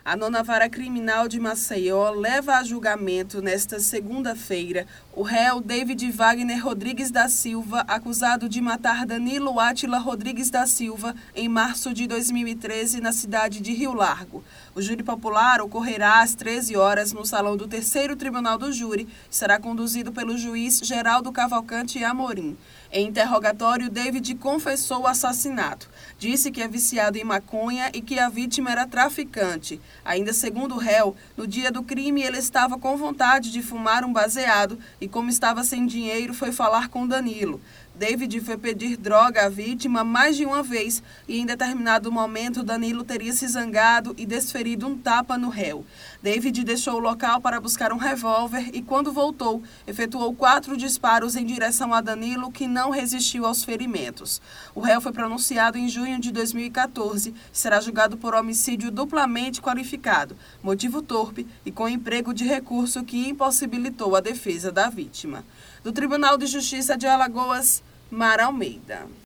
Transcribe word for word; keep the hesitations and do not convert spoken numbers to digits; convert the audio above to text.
A nona Vara Criminal de Maceió leva a julgamento nesta segunda-feira o réu David Wagner Rodrigues da Silva, acusado de matar Danilo Átila Rodrigues da Silva em março de dois mil e treze na cidade de Rio Largo. O júri popular ocorrerá às treze horas no salão do terceiro Tribunal do Júri e será conduzido pelo juiz Geraldo Cavalcante Amorim. Em interrogatório, David confessou o assassinato. Disse que é viciado em maconha e que a vítima era traficante. Ainda segundo o réu, no dia do crime ele estava com vontade de fumar um baseado e, como estava sem dinheiro, foi falar com Danilo. David foi pedir droga à vítima mais de uma vez e, em determinado momento, Danilo teria se zangado e desferido um tapa no réu. David deixou o local para buscar um revólver e, quando voltou, efetuou quatro disparos em direção a Danilo, que não resistiu aos ferimentos. O réu foi pronunciado em junho de dois mil e quatorze e será julgado por homicídio duplamente qualificado, motivo torpe e com emprego de recurso que impossibilitou a defesa da vítima. Do Tribunal de Justiça de Alagoas, Mara Almeida.